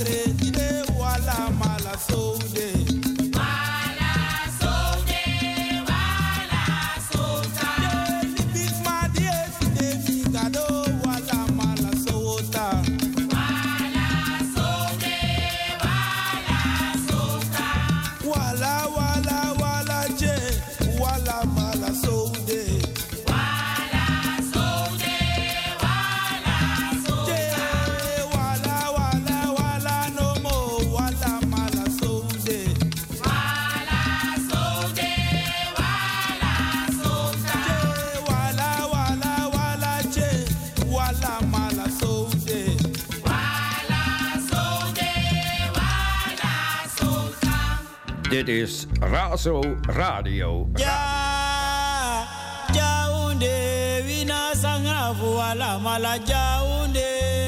Dit is Razo Radio. Ja, Jaunde, wina sanga vuala mala Jaunde.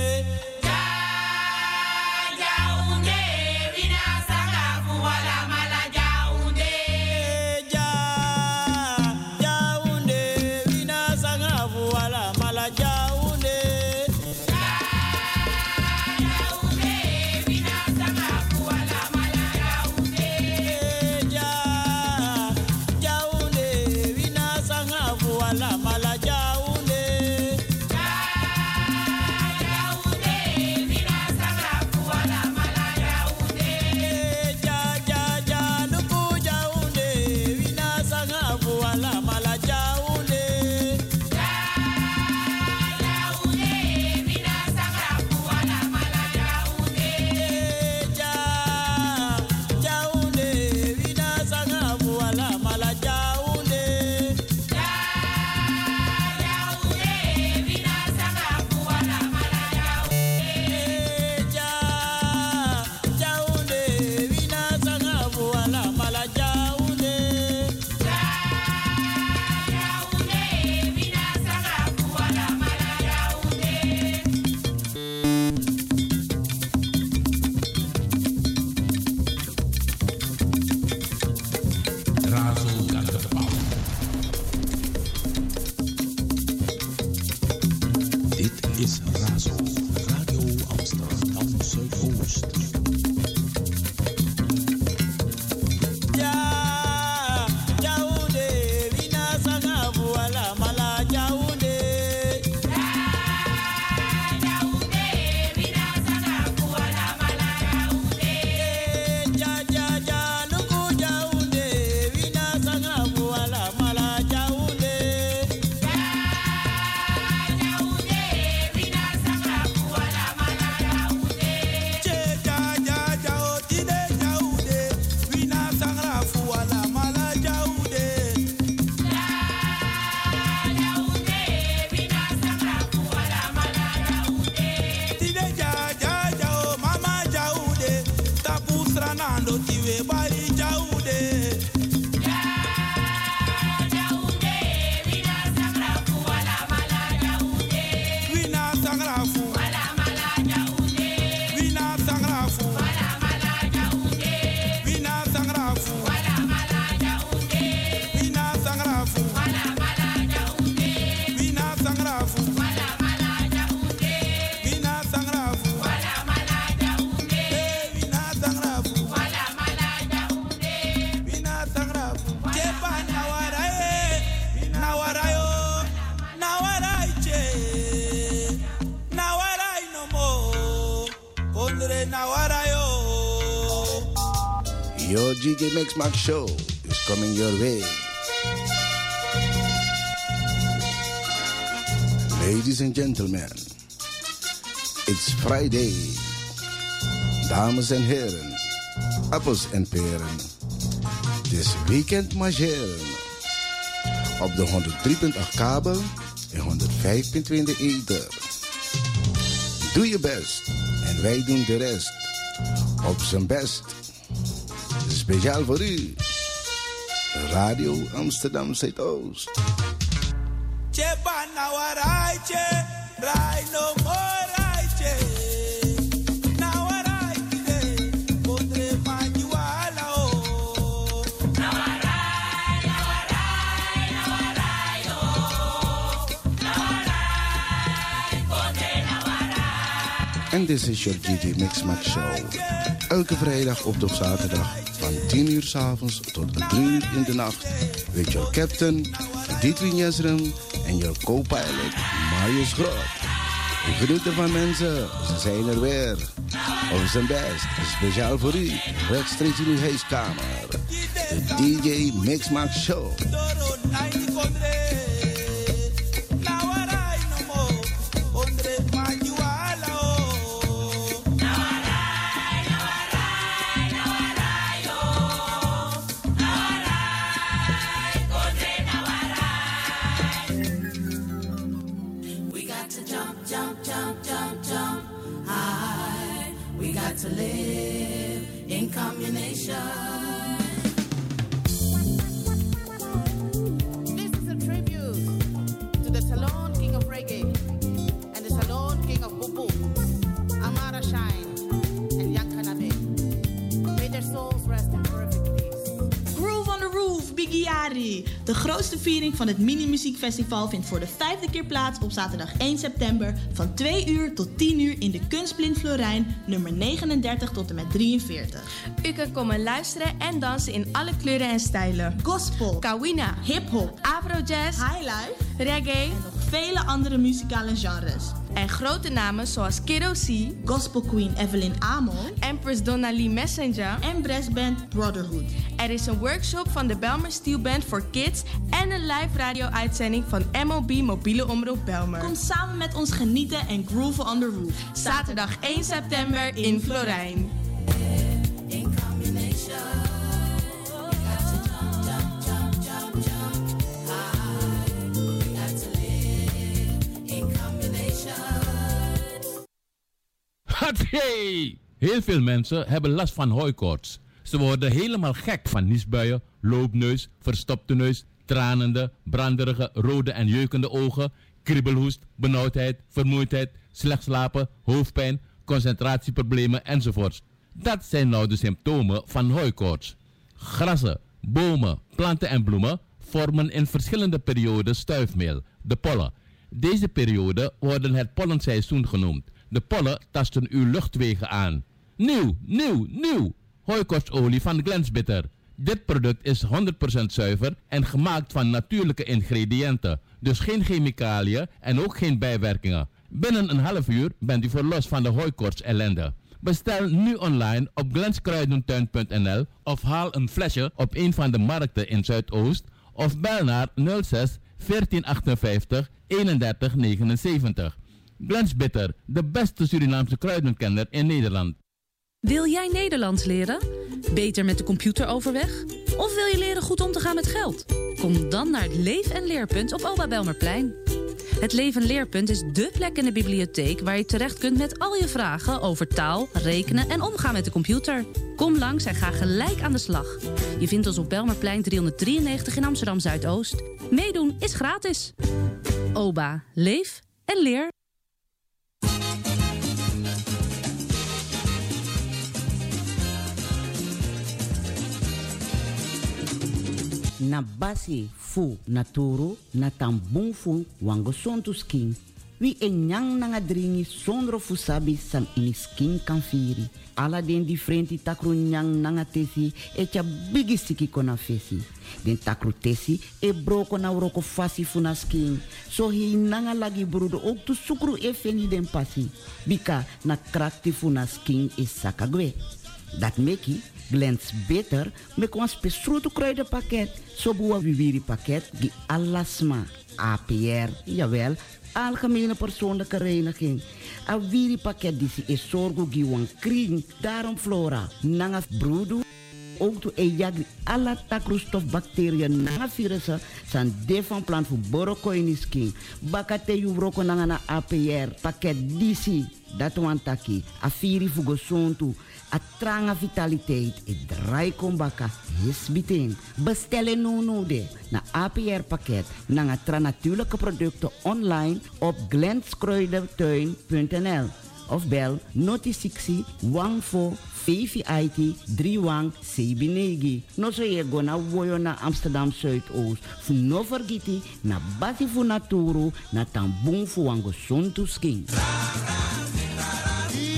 Your GJ Mix Max show is coming your way. Ladies and gentlemen, it's Friday. Dames en heren, appels en peren. This weekend marcheren. Op de 103.8 kabel en 105.2 in de ether. Doe je best en wij doen de rest. Op zijn best. Speciaal voor u. Radio Amsterdam Zuidoost. En dit is your DJ Mix Show. Elke vrijdag op zaterdag van 10 uur 's avonds tot 3 uur in de nacht. With your captain, Dietrich Jesrum en your co-pilot, Marius Groot. U geniet ervan, mensen. Ze zijn er weer. Op zijn best. Speciaal voor u. Rechtstreeks in uw huiskamer. De DJ Mix Show. To live in communation. This is a tribute to the Salon King of Reggae and the Salon King of Bubu, Amara Shine and Yankanabe. May their souls rest in perfect peace. Groove on the Roof, Biggie Ari. De grootste viering van het Mini-muziekfestival vindt voor de 5e keer plaats op zaterdag 1 september van 2 uur tot 10 uur in de Kunstblind Florijn, nummer 39 tot en met 43. U kunt komen luisteren en dansen in alle kleuren en stijlen. Gospel, Kawina, hip-hop, afro-jazz, highlife, reggae en nog vele andere muzikale genres. En grote namen zoals Kiddo C, Gospel Queen Evelyn Amon, Empress Donna Lee Messenger en brassband Brotherhood. Er is een workshop van de Belmer Steel Band voor Kids en een live radio-uitzending van MOB Mobiele Omroep Belmer. Kom samen met ons genieten en groove on the roof. Zaterdag 1 september in Florijn. Hey! Heel veel mensen hebben last van hooikoorts. Ze worden helemaal gek van niesbuien, loopneus, verstopte neus, tranende, branderige, rode en jeukende ogen, kriebelhoest, benauwdheid, vermoeidheid, slecht slapen, hoofdpijn, concentratieproblemen enzovoorts. Dat zijn nou de symptomen van hooikoorts. Grassen, bomen, planten en bloemen vormen in verschillende perioden stuifmeel, de pollen. Deze perioden worden het pollenseizoen genoemd. De pollen tasten uw luchtwegen aan. Nieuw! Hooikoortsolie van Glensbitter. Dit product is 100% zuiver en gemaakt van natuurlijke ingrediënten. Dus geen chemicaliën en ook geen bijwerkingen. Binnen een half uur bent u verlost van de hooikoorts ellende. Bestel nu online op glenskruidentuin.nl of haal een flesje op een van de markten in Zuidoost of bel naar 06 1458 31 79. Glensbitter, de beste Surinaamse kruidenkenner in Nederland. Wil jij Nederlands leren? Beter met de computer overweg? Of wil je leren goed om te gaan met geld? Kom dan naar het Leef- en Leerpunt op Oba Belmerplein. Het Leef- en Leerpunt is dé plek in de bibliotheek waar je terecht kunt met al je vragen over taal, rekenen en omgaan met de computer. Kom langs en ga gelijk aan de slag. Je vindt ons op Belmerplein 393 in Amsterdam Zuidoost. Meedoen is gratis. Oba, leef en leer. Na basi fu naturo na tambung fu wango sontu skin. Wie en nyang nanga dringi sondro fu sabi sam ini skin kan firi. Ala den di frenti takru nyang nanga tesi e cha bigi siki kona fesi. Den takru tesi e broko na uroko fasi fu na skin. So hi nanga lagi brudo ook tu sukru e feni den pasi. Bika na krakti fu na skin e sakagwe. Dat meki Glens Bitter met ons besproken kruidenpakket. Zo boeien we weer pakket die alasma, APR, jawel, algemene persoonlijke reiniging. A wiri pakket die is zorgo giwan kring, daarom flora, nanga broedu. Ook to ejagri alla takroestof bacteriën nanga virussen san de van plant voor borokoinisking. Bakate yu broko nanga na APR pakket disi dat wantaki afiri fugo sontu a tranga vitaliteit e draai kombaka hisbiting. Bestellen nu de na APR pakket nanga tra natuurlijke producten online op glenskruidentuin.nl of bel noti 60 14 VVIT 31 Sebinegi. No so je go na woyo na Amsterdam Zuidoost. Fu no vergiti na basi fu naturo na tambung fu wango sontu skin.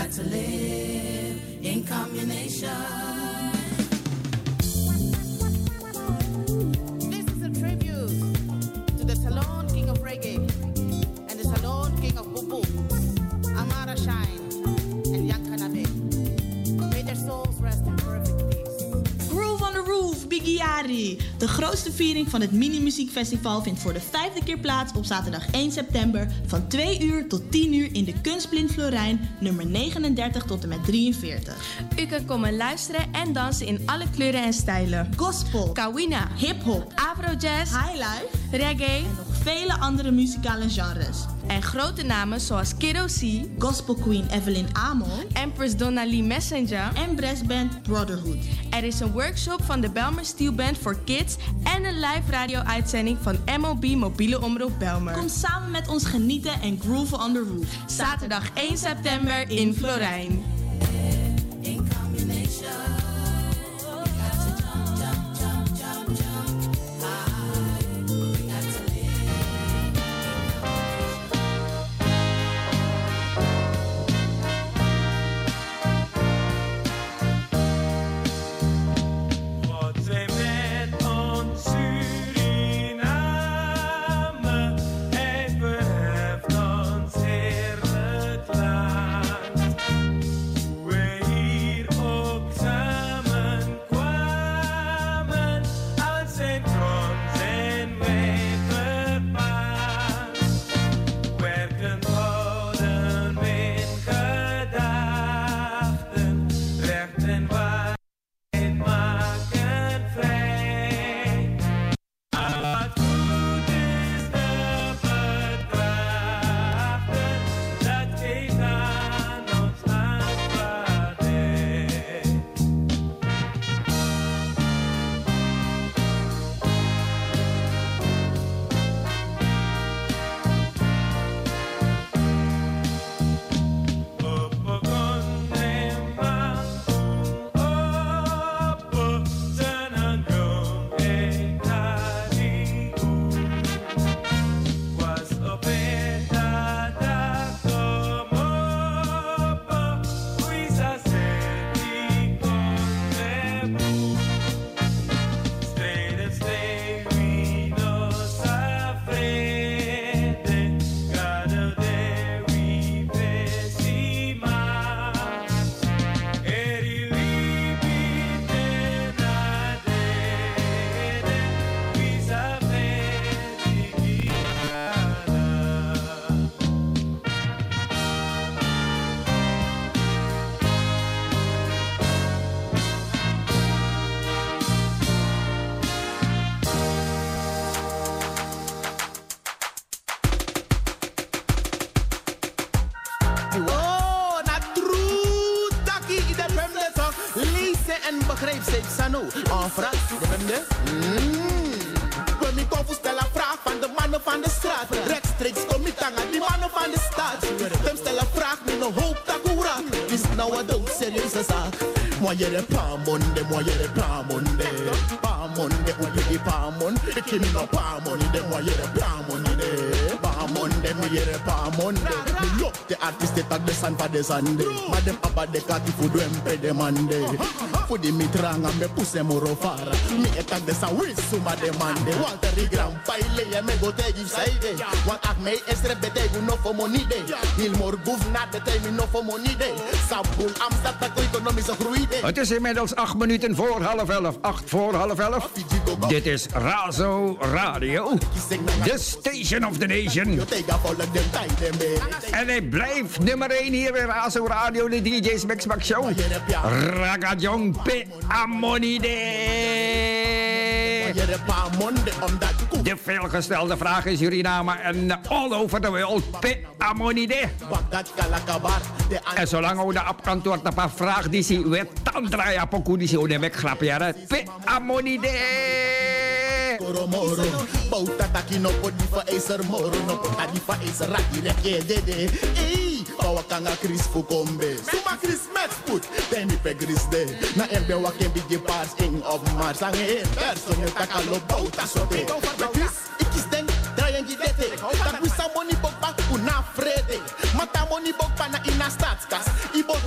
got to live in communation. This is a tribute to the Salon King of Reggae and the Salon King of Bubu, Amara Shine and Yankanabe. May their souls rest in perfect peace. Groove on the Roof, Bigiari. De grootste viering van het Mini-muziekfestival vindt voor de 5e keer plaats op zaterdag 1 september van 2 uur tot 10 uur in de Kunstblind Florijn, nummer 39 tot en met 43. U kan komen luisteren en dansen in alle kleuren en stijlen. Gospel, Kawina, hip-hop, Afrojazz, highlife reggae en nog vele andere muzikale genres. en grote namen zoals Kiddo C, Gospel Queen Evelyn Amon Empress Donnelly Messenger en brassband Brotherhood. Er is een workshop van de Belmer Steel Band voor Kids en een live radio-uitzending van MOB Mobiele Omroep Belmer. Kom samen met ons genieten en groove on the roof. Zaterdag 1 september in Florijn. In combination. En Frans, we niet over stellen vraag van de mannen van de straat. Rechtstreeks kom ik aan die mannen van de stad. Hem stellen vraag met een hoop takura. Is nou een dood serieuze zaak. Moyere pamonde, moyere pamonde. Pamonde, upigi pamon. Ik ken no pamonde, moyere pamonde. Pamonde, moyere pamonde. Mi look de artiste tak de san pa de sande. Maar dem abba de kati fudu empe demande. Fudi mi tranga me puse moro fara. Mi etak de sa wisu ma demande. Walter die grand paile ye me go te give side. Want ach me estre betegu no for money day. Il mor guvna de te mi no for money day. Sabul amstata ko economische groei. Het is inmiddels 8 minuten voor half 11. 8 voor half 11. Dit is Razo Radio. The Station of the Nation. En hij blijft nummer 1 hier bij Razo Radio. De DJ's Mix Max Show. Ragadjong Pe Amonide. De veelgestelde vraag is Suriname en all over the world. Pe Amonide. En zolang we de antwoord op een vraag die ze weer tandraaien op een die ze weggrappen. Ja, Pe Amonide. Koromoro, bauta taki no podi fa eiser moro, no podi fa eiser raki reke dede. Ei, bawakanga Chris Fukombe. Suma Chris Metsput, temi pe Chris de. Na embe waken bigi pass in of Mars. Ange person yo takalo bauta sote. Chris, ikis den, drayen gidete. Tak wisa money bok bak una frede. Mata money bok pana ina statskas. Ibo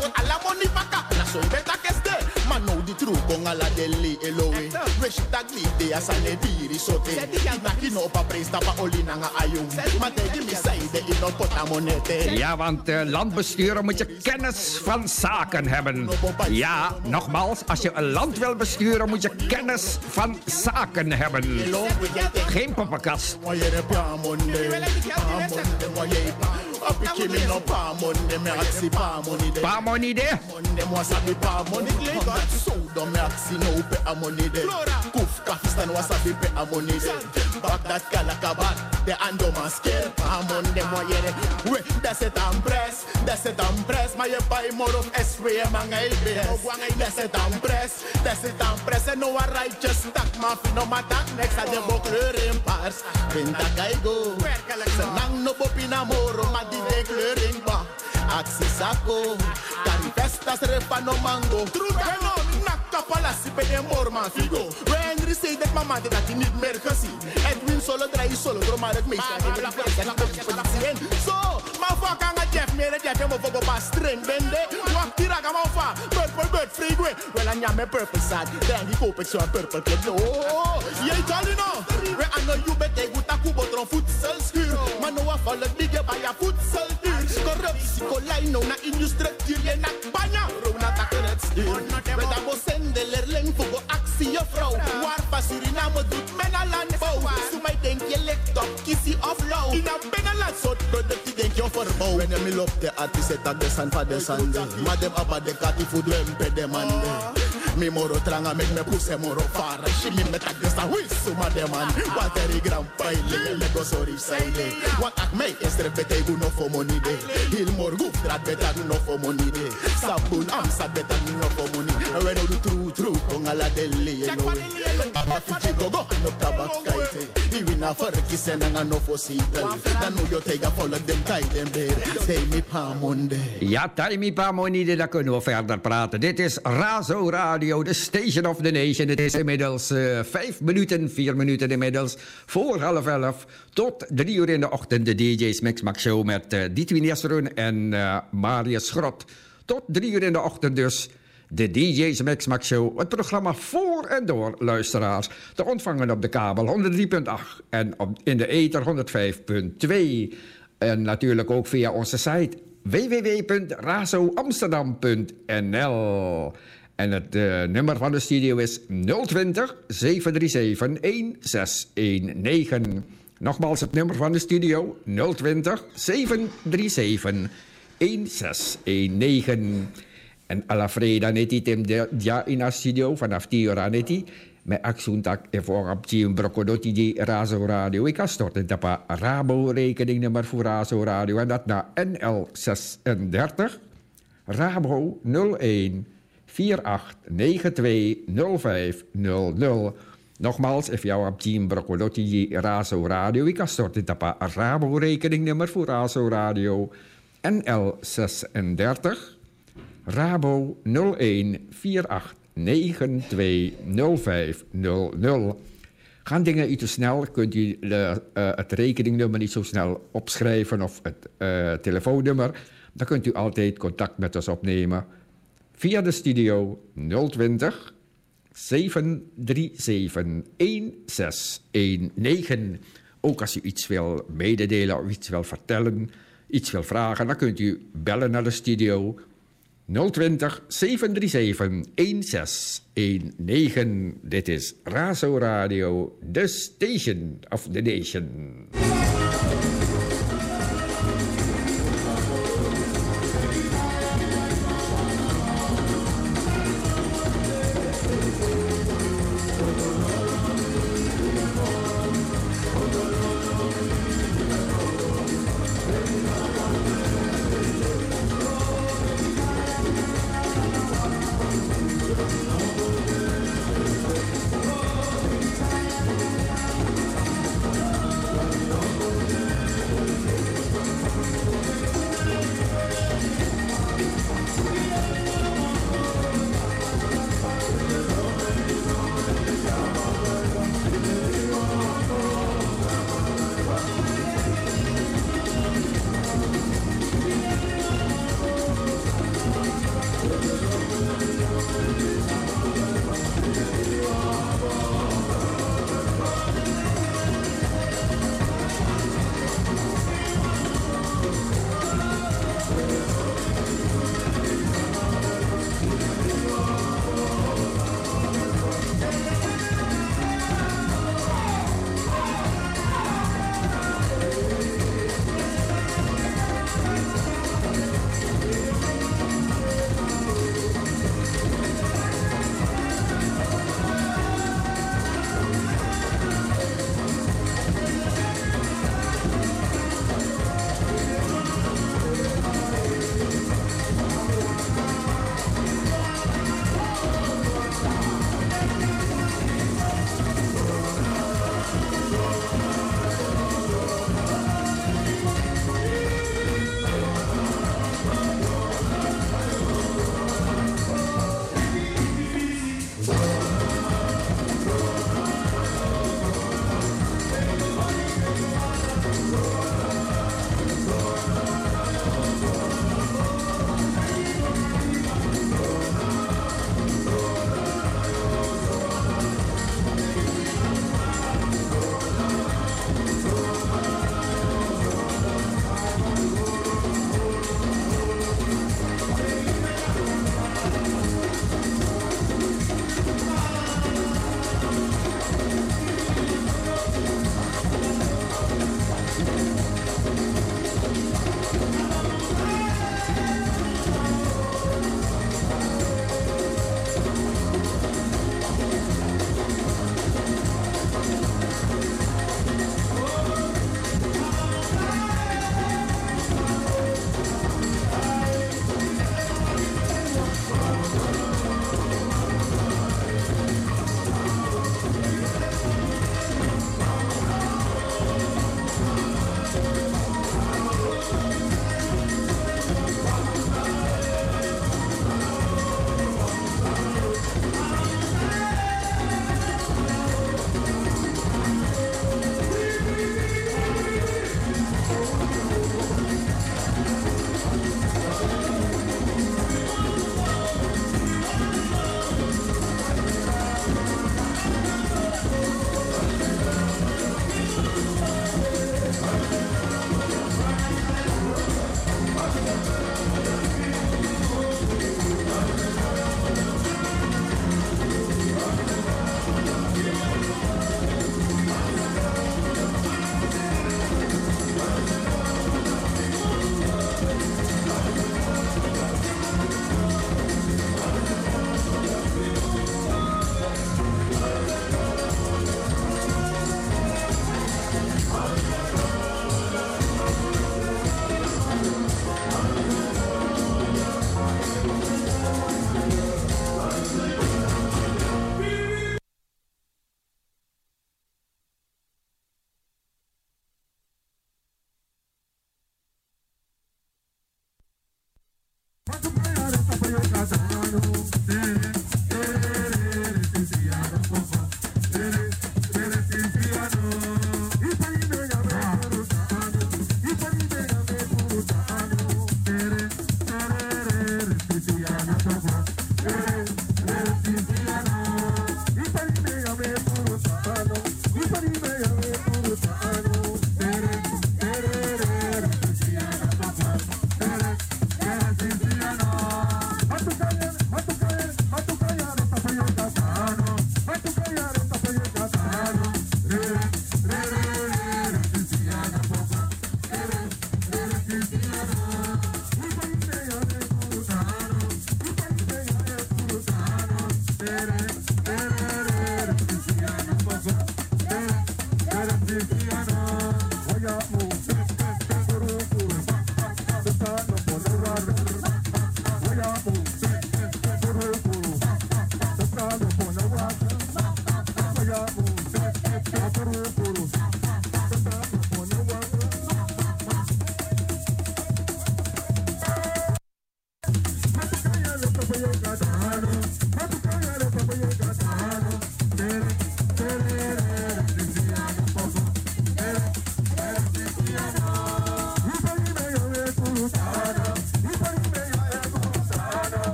dia sane diri sote. Naki no pa presta pa olina nga ayong. Mategi mi saide ino potamonete. Ja, want land besturen moet je kennis van zaken hebben. Ja, nogmaals, als je een land wil besturen moet je kennis van zaken hebben. Geen poppenkast. Pamonide. Kuf kafistan wasabi pe amonide. Bagdad kalakabat de andoman sker amonde moyere. We das het ampres, maar je bij moro SWM ang ABS. Das het ampres en no a righteous stak ma fino matak next a de bokleur in paars. Vinta kaigo. Senang no bopina moro ma di de kleur in ba. Axi sako. Canifestas repano mango. Trudano nakka palasi pe de morman figo. Henry zei dat mama dat hij niet meer gezien. Edwin solo draai solo door maar het meeste. Zo, maar vaak aan het Jeff meer. Jeff hem op een string bende. Wacht hier aan mijn vaar. Purple bird free way. Wel aan jou met purple sad. Denk ik op ik zo'n purple club. Oh, jij kan je nou. We aan de jube te goed aan kubotron voedselschuur. Maar nou afval het bigge bij je voedselduur. Corruptie, colijn, na industructuur. Je nak banya. Rona takken het stuur. We dan mo zendelerling voor go actie je vrouw. Waar Suriname doet men al landbouw. Zo mij denk je ligt op kissie of low. In een binnenland soort productie denk je verbouw. Wanneer me loopt de artiest het aan de zand van de zande. Maar dem abba de kati voor de wempe de mande. Mi moro tranga met me puse moro fara. Shimi met ak de sta wis suma de man. Wat er i grand paile. Lego sorry saide. Wat ak mij is repete gu no for money de. Hil mor guf drat beta gu no for money de. Sabun amsa beta gu no for money. When you do true kongala deli you know. Afichi gogo no tabak kaite. Iwina farki senanga no for sitel. Dan nu yo tega follow dem kaiden beer. Say me pa monde. Ja, Taimi Pamonide, daar kunnen we verder praten. Dit is Razo Radio, de Station of the Nation. Het is inmiddels 4 minuten inmiddels, voor 11:30 tot 3 uur in de ochtend. De DJ's Mix Show met Dietwin Jesrun en Marius Grot. Tot 3 uur in de ochtend dus. De DJ's Mix Show, het programma voor en door luisteraars. Te ontvangen op de kabel 103.8 en in de ether 105.2. En natuurlijk ook via onze site www.razoamsterdam.nl. En het nummer van de studio is 020 737 1619. Nogmaals het nummer van de studio 020 737 1619. En alla freda neti tem dia in a studio vanaf 10 uur neti. Met aksuntak en voor op Tien Brokodoti die Razo Radio. Ik kan storten op Rabo rekeningnummer voor Razo Radio. En dat naar NL 36 Rabo 01 4892 0500. Nogmaals, if jou op Tien Brokodoti die Razo Radio. Ik kan storten op Rabo rekeningnummer voor Razo Radio. NL 36 Rabo 01 4892 0500. Gaan dingen iets te snel, kunt u het rekeningnummer niet zo snel opschrijven of het telefoonnummer, dan kunt u altijd contact met ons opnemen via de studio 020 737 1619. Ook als u iets wil mededelen of iets wil vertellen, iets wil vragen, dan kunt u bellen naar de studio 020 737 1619. Dit is Razo Radio, the Station of the Nation.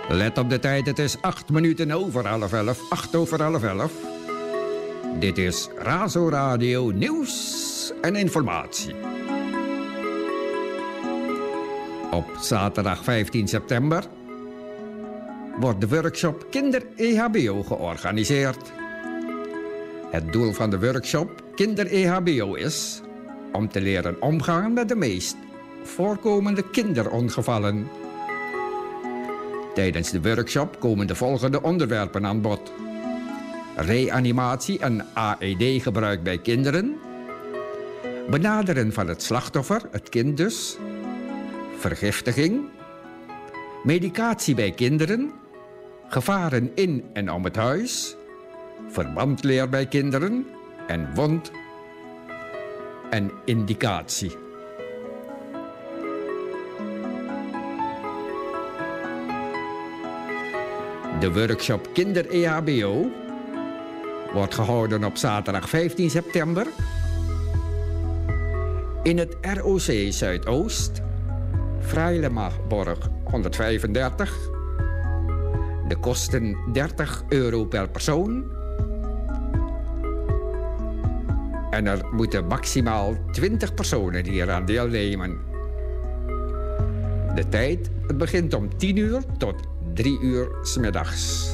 Let op de tijd, het is 8 minuten over half 11. 8 over half 11. Dit is Razo Radio Nieuws en Informatie. Op zaterdag 15 september wordt de workshop Kinder-EHBO georganiseerd. Het doel van de workshop Kinder-EHBO is om te leren omgaan met de meest voorkomende kinderongevallen. Tijdens de workshop komen de volgende onderwerpen aan bod: reanimatie en AED-gebruik bij kinderen, benaderen van het slachtoffer, het kind dus, vergiftiging, medicatie bij kinderen, gevaren in en om het huis, verbandleer bij kinderen en wond- en indicatie. De workshop Kinder-EHBO wordt gehouden op zaterdag 15 september in het ROC Zuidoost, Vrijlemagborg 135. De kosten €30 per persoon. En er moeten maximaal 20 personen hieraan deelnemen. De tijd, het begint om 10 uur tot 3 uur 's middags.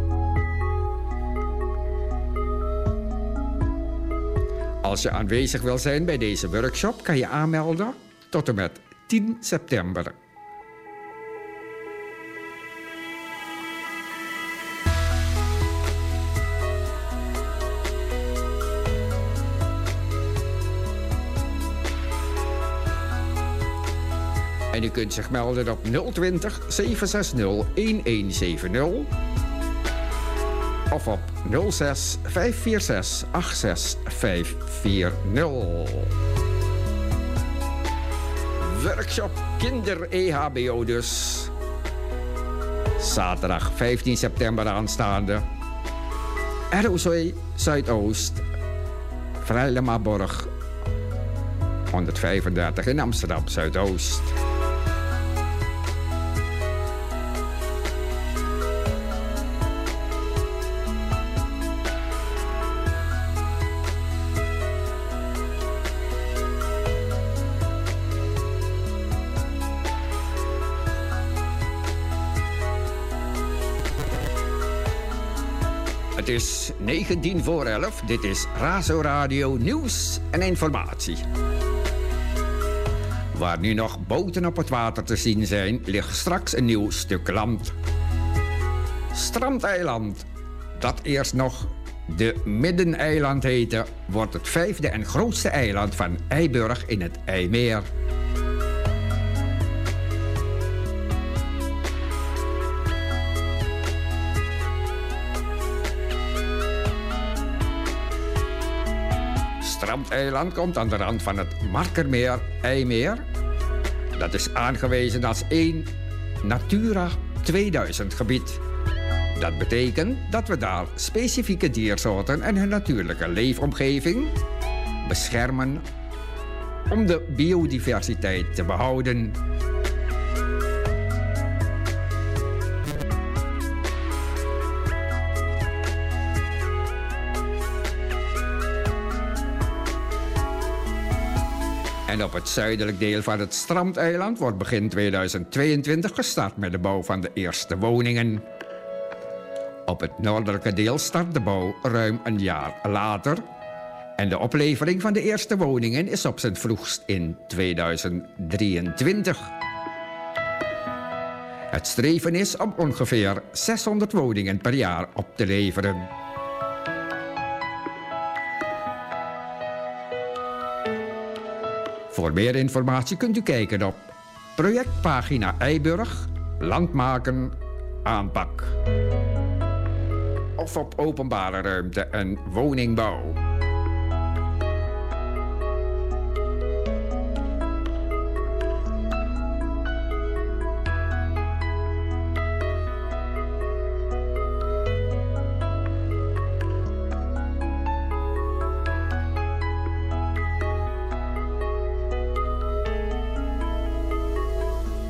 Als je aanwezig wil zijn bij deze workshop, kan je aanmelden tot en met 10 september. En u kunt zich melden op 020 760 1170 of op 06 546 86540. Workshop Kinder-EHBO dus. Zaterdag 15 september aanstaande. ROC Zuidoost, Vrijlemagborg 135 in Amsterdam Zuidoost. Het is 19 voor 11. Dit is Razo Radio Nieuws en Informatie. Waar nu nog boten op het water te zien zijn, ligt straks een nieuw stuk land. Strandeiland, dat eerst nog de Middeneiland heette, wordt het 5e en grootste eiland van Eiburg in het IJmeer. Strandeiland komt aan de rand van het Markermeer, IJmeer. Dat is aangewezen als één Natura 2000 gebied. Dat betekent dat we daar specifieke diersoorten en hun natuurlijke leefomgeving beschermen om de biodiversiteit te behouden. En op het zuidelijk deel van het Strandeiland wordt begin 2022 gestart met de bouw van de eerste woningen. Op het noordelijke deel start de bouw ruim een jaar later. En de oplevering van de eerste woningen is op zijn vroegst in 2023. Het streven is om ongeveer 600 woningen per jaar op te leveren. Voor meer informatie kunt u kijken op projectpagina Eiburg, Landmaken, Aanpak. Of op openbare ruimte en woningbouw.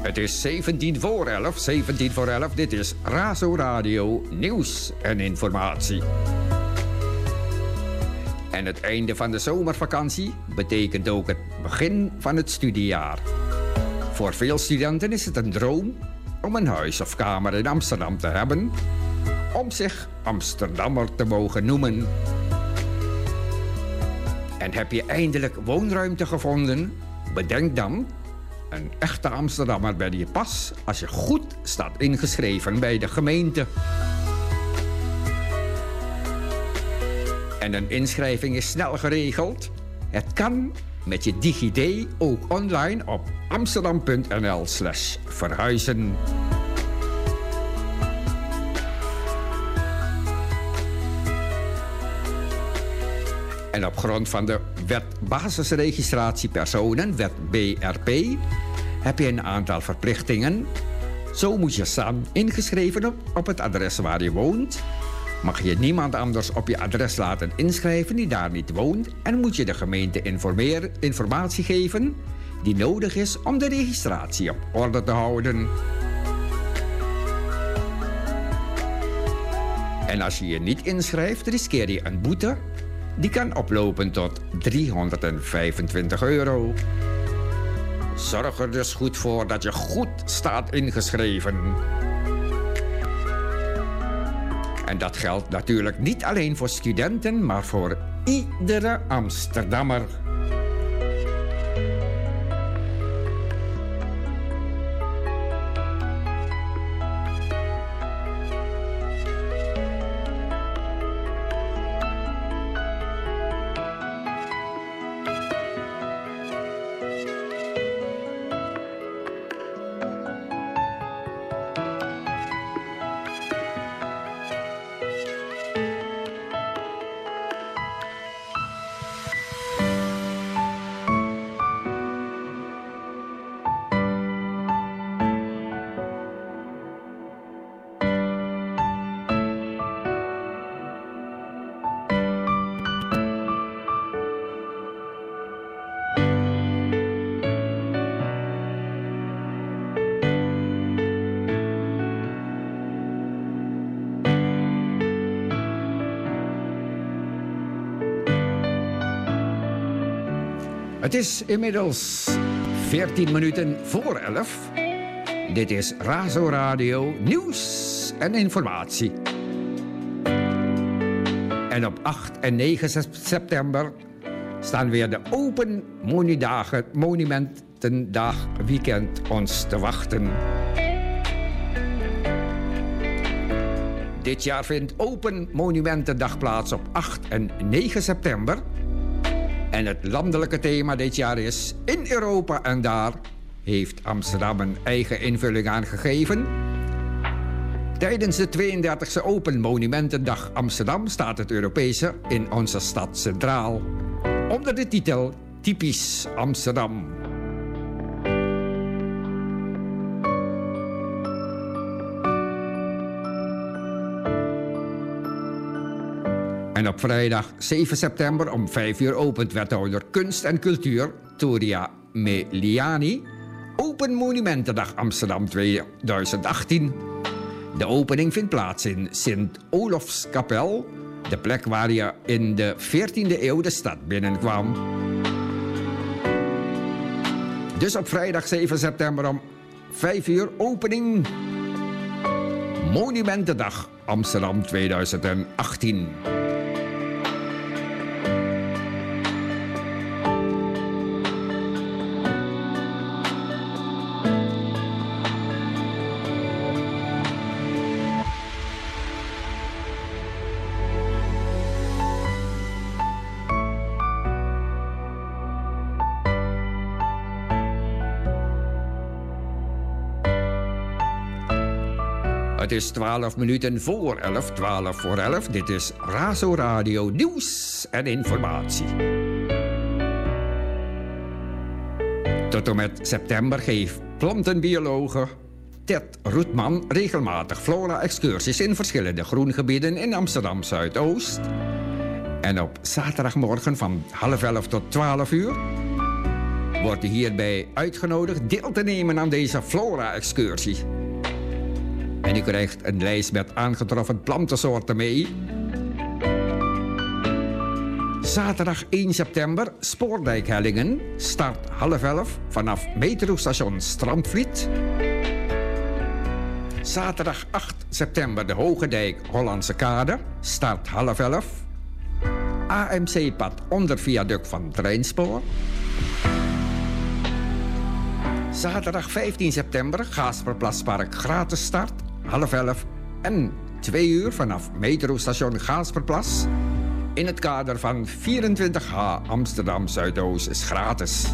Het is 17 voor 11, 17 voor 11. Dit is Razo Radio, nieuws en informatie. En het einde van de zomervakantie betekent ook het begin van het studiejaar. Voor veel studenten is het een droom om een huis of kamer in Amsterdam te hebben, om zich Amsterdammer te mogen noemen. En heb je eindelijk woonruimte gevonden? Bedenk dan, een echte Amsterdammer ben je pas als je goed staat ingeschreven bij de gemeente. En een inschrijving is snel geregeld. Het kan met je DigiD ook online op amsterdam.nl/verhuizen. En op grond van de Wet Basisregistratie Personen, Wet BRP, heb je een aantal verplichtingen. Zo moet je staan ingeschreven op het adres waar je woont. Mag je niemand anders op je adres laten inschrijven die daar niet woont. En moet je de gemeente informatie geven die nodig is om de registratie op orde te houden. En als je je niet inschrijft, riskeer je een boete. Die kan oplopen tot €325. Zorg er dus goed voor dat je goed staat ingeschreven. En dat geldt natuurlijk niet alleen voor studenten, maar voor iedere Amsterdammer. Het is inmiddels 14 minuten voor 11. Dit is Razo Radio, nieuws en informatie. En op 8 en 9 september staan weer de Open Monumentendag weekend ons te wachten. Dit jaar vindt Open Monumentendag plaats op 8 en 9 september. En het landelijke thema dit jaar is In Europa en daar heeft Amsterdam een eigen invulling aan gegeven. Tijdens de 32e Open Monumentendag Amsterdam staat het Europese in onze stad centraal. Onder de titel Typisch Amsterdam. En op vrijdag 7 september om 5 uur opent wethouder Kunst en Cultuur Toria Meliani Open Monumentendag Amsterdam 2018. De opening vindt plaats in Sint-Olofskapel, de plek waar je in de 14e eeuw de stad binnenkwam. Dus op vrijdag 7 september om 5 uur opening Monumentendag Amsterdam 2018. Het is 12 minuten voor 11, 12 voor 11. Dit is Razo Radio, nieuws en informatie. Tot en met september geeft plantenbiologe Ted Roetman regelmatig flora-excursies in verschillende groengebieden in Amsterdam Zuidoost. En op zaterdagmorgen van 10:30 tot 12 uur wordt u hierbij uitgenodigd deel te nemen aan deze flora-excursie. En u krijgt een lijst met aangetroffen plantensoorten mee. Zaterdag 1 september, Spoordijkhellingen. Start 10:30 vanaf metrostation Strandvliet. Zaterdag 8 september, de Hoge Dijk, Hollandse Kade. Start 10:30. AMC-pad onder viaduct van Treinspoor. Zaterdag 15 september, Gaansperplaspark gratis start, 10:30 en 2 uur vanaf metrostation Gaansperplas. In het kader van 24H Amsterdam Zuidoost is gratis.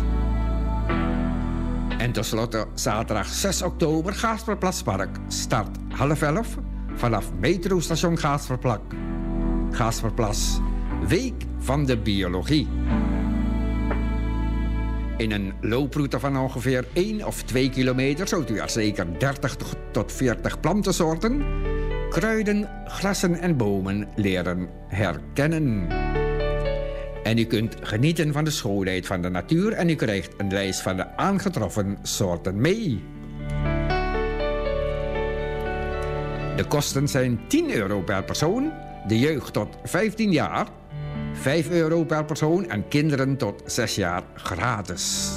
En tenslotte zaterdag 6 oktober, Gaansperplaspark start 10:30 vanaf metrostation Gaansperplas. Week van de Biologie. In een looproute van ongeveer 1 of 2 kilometer zult u er zeker 30 tot 40 plantensoorten, kruiden, grassen en bomen leren herkennen. En u kunt genieten van de schoonheid van de natuur en u krijgt een lijst van de aangetroffen soorten mee. De kosten zijn €10 per persoon, de jeugd tot 15 jaar... €5 per persoon en kinderen tot 6 jaar gratis.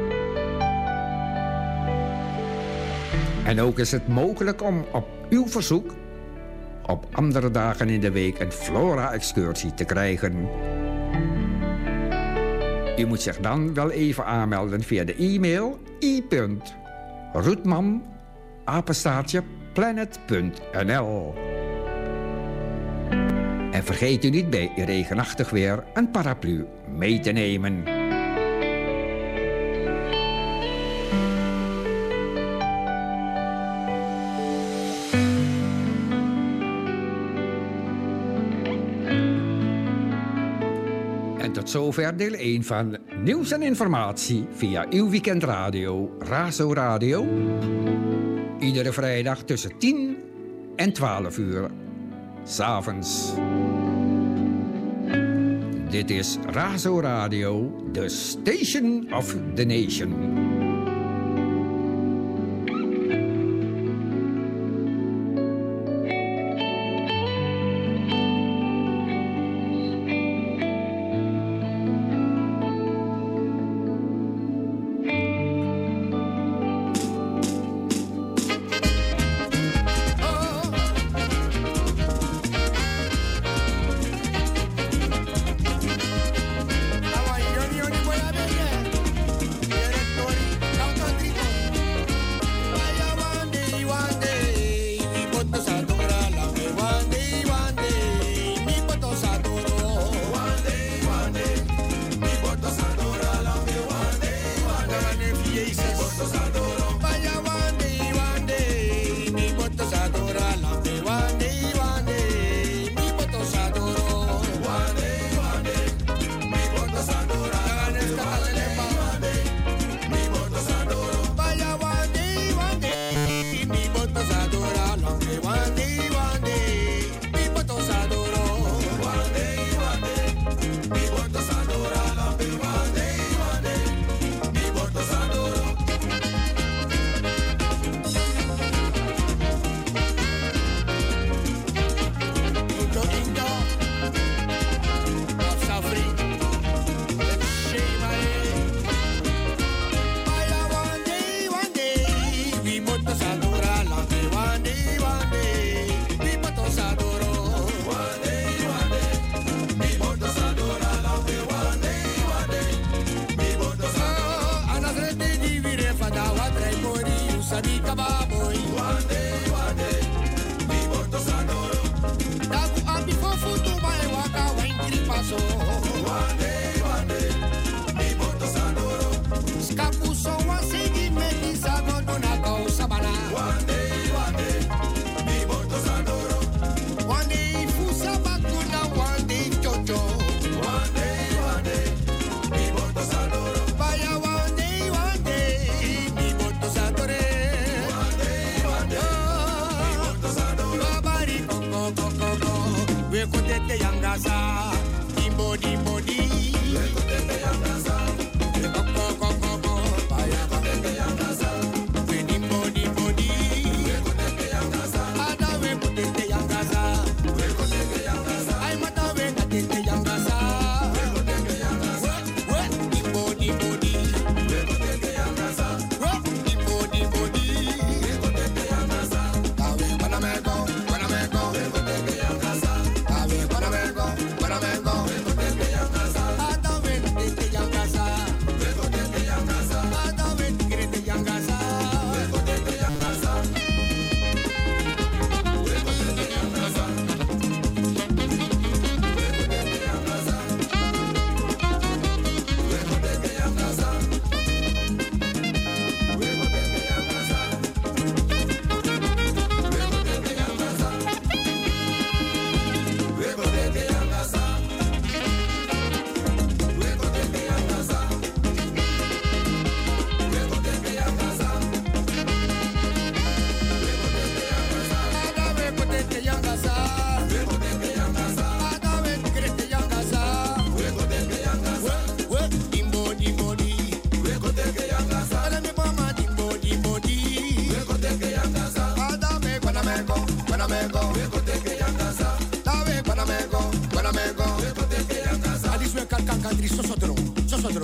En ook is het mogelijk om op uw verzoek op andere dagen in de week een flora-excursie te krijgen. U moet zich dan wel even aanmelden via de e-mail i.roetman@planet.nl. En vergeet u niet bij regenachtig weer een paraplu mee te nemen. En tot zover deel 1 van nieuws en informatie via uw weekendradio, Razo Radio. Iedere vrijdag tussen 10 en 12 uur. 's avonds. Dit is Razo Radio, the station of the nation.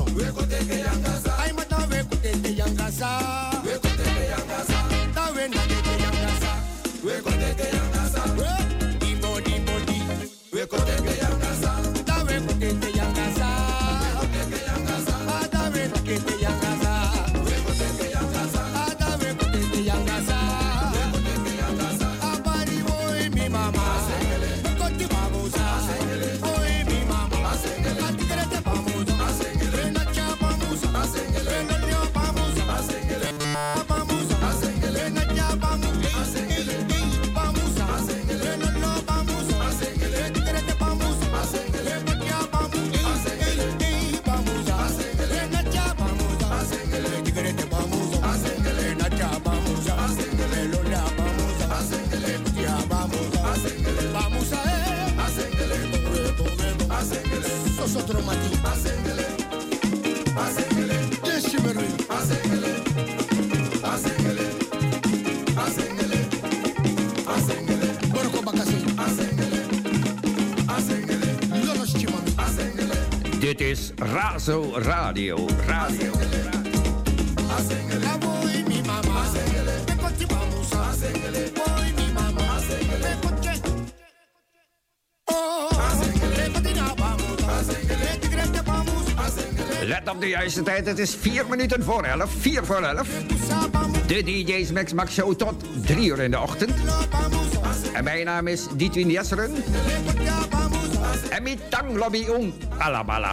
Ay mata we kutete yangasa. We kutete yangasa. Ta we na kutete yangasa. We kutete yangasa. Di body. We kutete yangasa. Ta we kutete yangasa. We kutete yangasa. Ta we kutete yangasa. We kutete yangasa. Ta we kutete yangasa. We kutete yangasa. Abari boy mi mama. Koti babusa. Boy mi mama. Atikere babusa. Rena cha babusa. Rena nyo babusa. Babusa. Rena cha babusa. Babusa. Rena no babusa. Atikere babusa. Rena cha babusa. Babusa. Rena cha babusa. Atikere babusa. Rena cha babusa. Lola babusa. Tia babusa. Babusa Sosotro mati. Yes, Shimmery. Boroko Bakasi. Lolos Chimami. Dit is Razo Radio. Radio. Boy, mi mama. Koti babusa. Boy, mi mama. Koche. Oh, Patina babusa. Tigre babusa. Let op de juiste tijd, het is 4 minuten voor 11. 4 voor 11. De DJ's Mix Max Show tot 3 uur in de ochtend. En mijn naam is Ditwin Jesseren. En met tang lobby om alabala.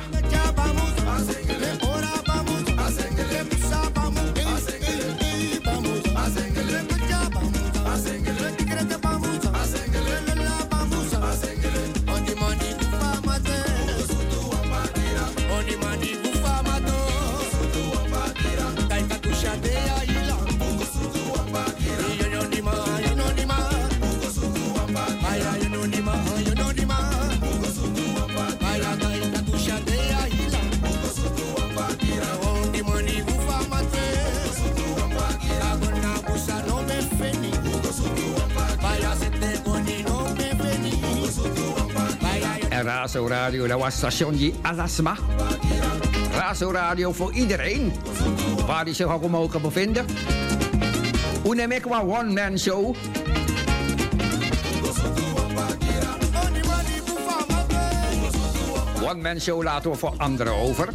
En Razo Radio, dat was station die Alasma. Razo Radio voor iedereen, waar die zich ook mogen bevinden. Unemekwa One Man Show. One Man Show laten we voor anderen over.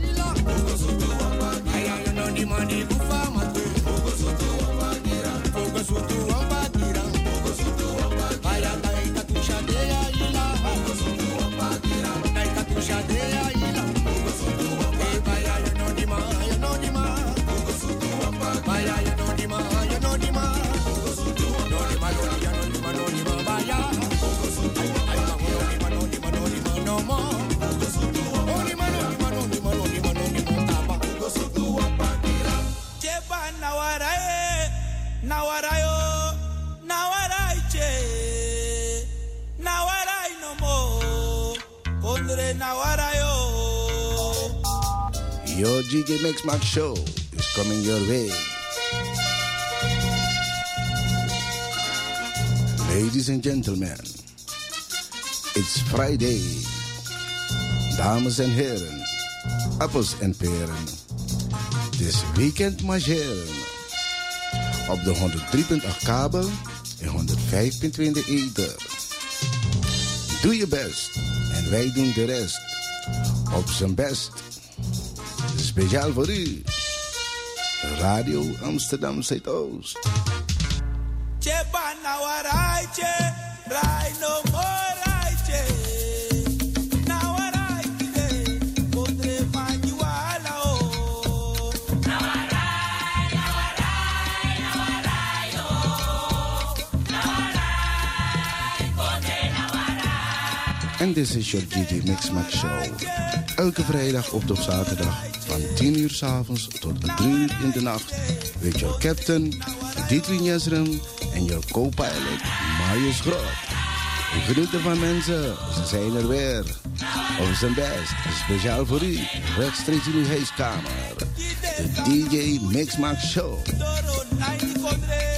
Your DJ Mix Max Show is coming your way. Ladies and gentlemen, it's Friday. Dames en heren, appels en peren. This weekend marcheren. Op de 103.8 kabel en 105.2 ether. Doe je best en wij doen de rest. Op zijn best. Speciaal voor u. Radio Amsterdam Zuidoost. En dit is your DJ Mix Max Show. Elke vrijdag op zaterdag van 10 uur 's avonds tot 3 uur in de nacht. With your captain, Ditwin Jesseren en your co-pilot, Marius Groot. U geniet ervan mensen, ze zijn er weer. Op zijn best, speciaal voor u, rechtstreeks in uw huiskamer. De DJ Mix Max Show.